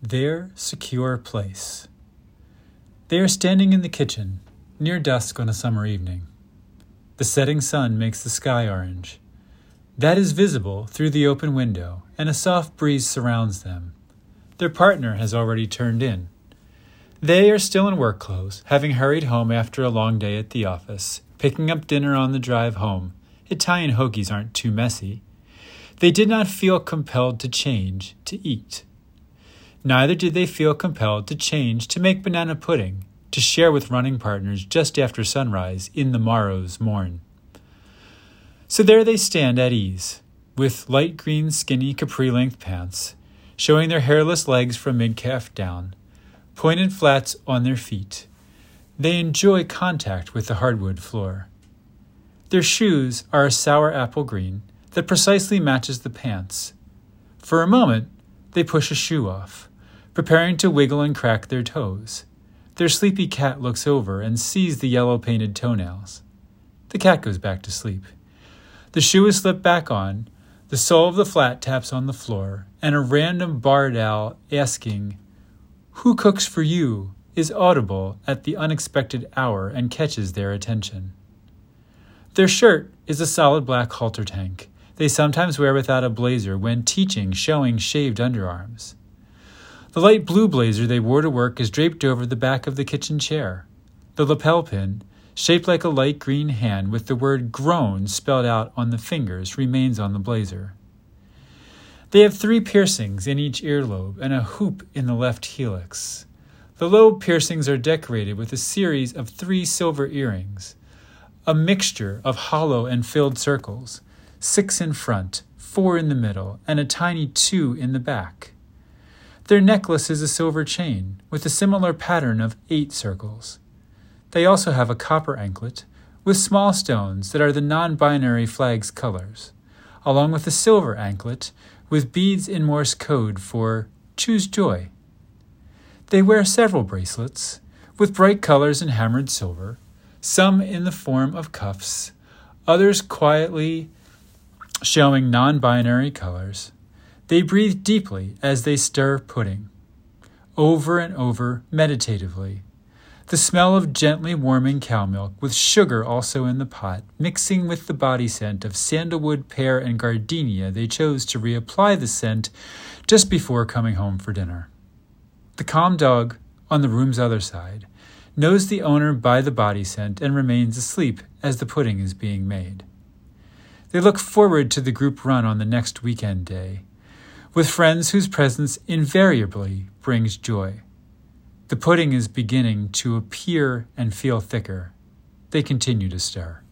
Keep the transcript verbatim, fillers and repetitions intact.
Their secure place. They are standing in the kitchen, near dusk on a summer evening. The setting sun makes the sky orange. That is visible through the open window, and a soft breeze surrounds them. Their partner has already turned in. They are still in work clothes, having hurried home after a long day at the office, picking up dinner on the drive home. Italian hoagies aren't too messy. They did not feel compelled to change to eat. Neither did they feel compelled to change to make banana pudding, to share with running partners just after sunrise in the morrow's morn. So there they stand at ease, with light green skinny capri-length pants, showing their hairless legs from mid-calf down, pointed flats on their feet. They enjoy contact with the hardwood floor. Their shoes are a sour apple green that precisely matches the pants. For a moment, they push a shoe off, preparing to wiggle and crack their toes. Their sleepy cat looks over and sees the yellow-painted toenails. The cat goes back to sleep. The shoe is slipped back on, the sole of the flat taps on the floor, and a random barred owl asking, "Who cooks for you?" is audible at the unexpected hour and catches their attention. Their shirt is a solid black halter tank they sometimes wear without a blazer when teaching, showing shaved underarms. The light blue blazer they wore to work is draped over the back of the kitchen chair. The lapel pin, shaped like a light green hand with the word grown spelled out on the fingers, remains on the blazer. They have three piercings in each earlobe and a hoop in the left helix. The lobe piercings are decorated with a series of three silver earrings, a mixture of hollow and filled circles, six in front, four in the middle, and a tiny two in the back. Their necklace is a silver chain with a similar pattern of eight circles. They also have a copper anklet with small stones that are the non-binary flag's colors, along with a silver anklet with beads in Morse code for choose joy. They wear several bracelets with bright colors and hammered silver, some in the form of cuffs, others quietly showing non-binary colors. They breathe deeply as they stir pudding, over and over meditatively. The smell of gently warming cow milk with sugar also in the pot, mixing with the body scent of sandalwood, pear, and gardenia they chose to reapply the scent just before coming home for dinner. The calm dog, on the room's other side, knows the owner by the body scent and remains asleep as the pudding is being made. They look forward to the group run on the next weekend day, with friends whose presence invariably brings joy. The pudding is beginning to appear and feel thicker. They continue to stir.